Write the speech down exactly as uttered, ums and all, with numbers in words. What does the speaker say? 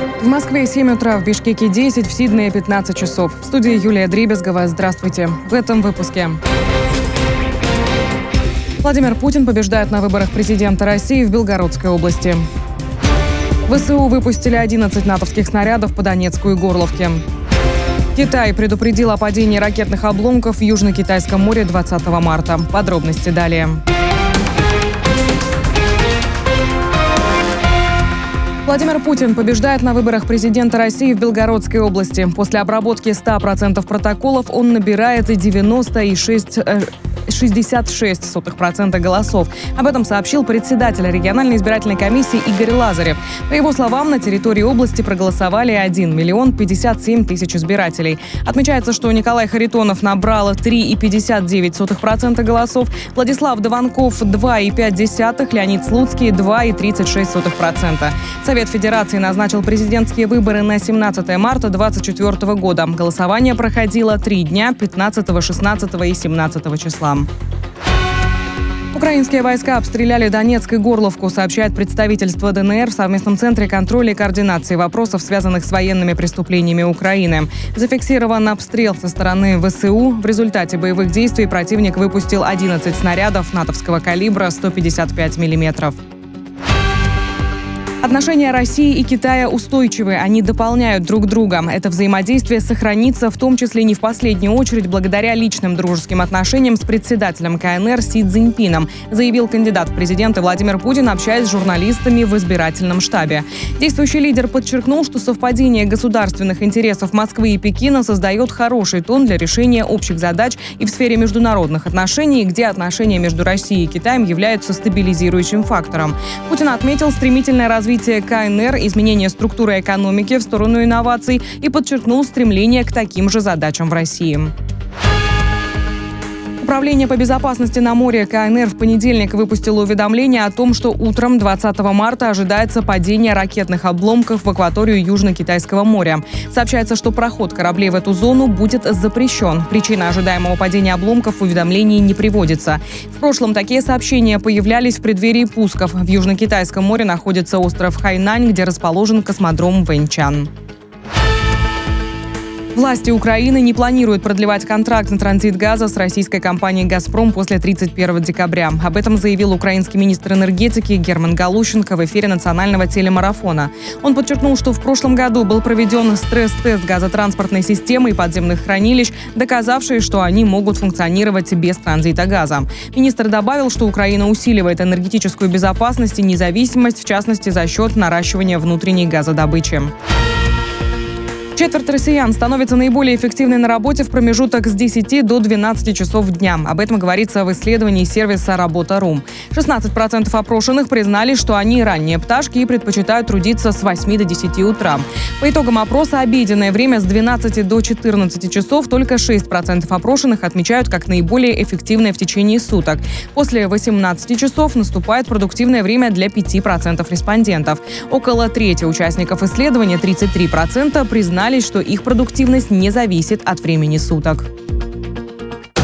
В Москве семь утра, в Бишкеке десять, в Сиднее пятнадцать часов. В студии Юлия Дребезгова. Здравствуйте. В этом выпуске. Владимир Путин побеждает на выборах президента России в Белгородской области. ВСУ выпустили одиннадцать натовских снарядов по Донецку и Горловке. Китай предупредил о падении ракетных обломков в Южно-Китайском море двадцатого марта. Подробности далее. Владимир Путин побеждает на выборах президента России в Белгородской области. После обработки ста процентов протоколов он набирает девяносто и шестьдесят шесть сотых процента голосов. Об этом сообщил председатель региональной избирательной комиссии Игорь Лазарев. По его словам, на территории области проголосовали один миллион пятьдесят семь тысяч избирателей. Отмечается, что Николай Харитонов набрал три и пятьдесят девять сотых процента голосов, Владислав Дованков – два и пять десятых, Леонид Слуцкий – два и тридцать шесть сотых процента. Совет Федерации назначил президентские выборы на семнадцатое марта две тысячи двадцать четвёртого года. Голосование проходило три дня – пятнадцатого, шестнадцатого и семнадцатого числа. Украинские войска обстреляли Донецк и Горловку, сообщает представительство ДНР в совместном центре контроля и координации вопросов, связанных с военными преступлениями Украины. Зафиксирован обстрел со стороны ВСУ. В результате боевых действий противник выпустил одиннадцать снарядов натовского калибра сто пятьдесят пять миллиметров. Отношения России и Китая устойчивы, они дополняют друг друга. Это взаимодействие сохранится, в том числе не в последнюю очередь, благодаря личным дружеским отношениям с председателем КНР Си Цзиньпином, заявил кандидат в президенты Владимир Путин, общаясь с журналистами в избирательном штабе. Действующий лидер подчеркнул, что совпадение государственных интересов Москвы и Пекина создает хороший тон для решения общих задач и в сфере международных отношений, где отношения между Россией и Китаем являются стабилизирующим фактором. Путин отметил стремительное развитие КНР, изменение структуры экономики в сторону инноваций и подчеркнул стремление к таким же задачам в России. Управление по безопасности на море КНР в понедельник выпустило уведомление о том, что утром двадцатого марта ожидается падение ракетных обломков в акваторию Южно-Китайского моря. Сообщается, что проход кораблей в эту зону будет запрещен. Причина ожидаемого падения обломков в уведомлении не приводится. В прошлом такие сообщения появлялись в преддверии пусков. В Южно-Китайском море находится остров Хайнань, где расположен космодром Вэньчан. Власти Украины не планируют продлевать контракт на транзит газа с российской компанией «Газпром» после тридцать первого декабря. Об этом заявил украинский министр энергетики Герман Галущенко в эфире национального телемарафона. Он подчеркнул, что в прошлом году был проведен стресс-тест газотранспортной системы и подземных хранилищ, доказавший, что они могут функционировать без транзита газа. Министр добавил, что Украина усиливает энергетическую безопасность и независимость, в частности, за счет наращивания внутренней газодобычи. Четверть россиян становится наиболее эффективной на работе в промежуток с десяти до двенадцати часов дня. Об этом говорится в исследовании сервиса «Работа.ру». шестнадцать процентов опрошенных признали, что они ранние пташки и предпочитают трудиться с восьми до десяти утра. По итогам опроса обеденное время с двенадцати до четырнадцати часов только шесть процентов опрошенных отмечают как наиболее эффективное в течение суток. После восемнадцати часов наступает продуктивное время для пяти процентов респондентов. Около трети участников исследования, тридцать три процента, признали, что их продуктивность не зависит от времени суток.